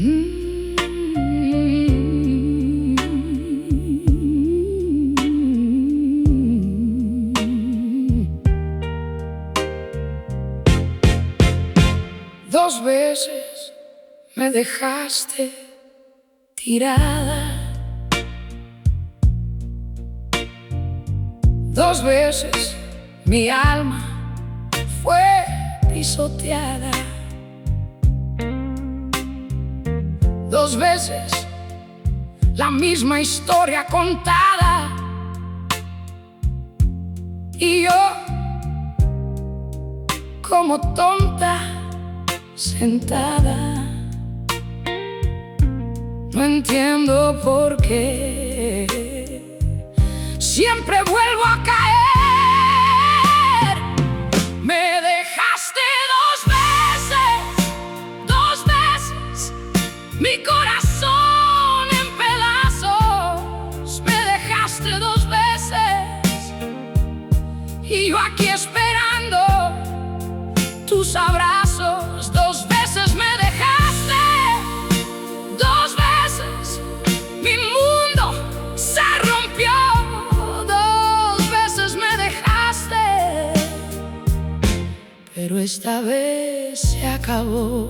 Dos veces me dejaste tirada, dos veces mi alma fue pisoteada, dos veces la misma historia contada, y yo como tonta sentada. No entiendo por qué siempre vuelvo a caer. Me dejaste dos veces mi corazón en pedazos. Me dejaste dos veces y yo aquí esperando tus abrazos. Dos veces me dejaste, dos veces mi mundo se rompió. Dos veces me dejaste, pero esta vez se acabó.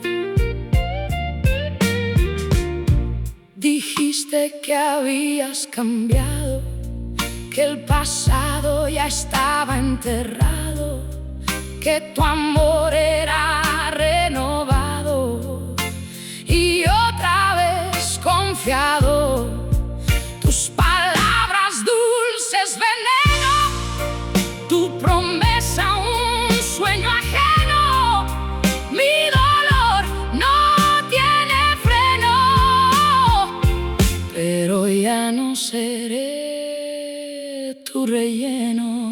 Dijiste que habías cambiado, que el pasado ya estaba enterrado, que tu amor era renovado, y otra vez confiado. Tus palabras dulces veneno, tu promesa un sueño ajeno. Mi dolor no tiene freno, pero ya no seré tu relleno.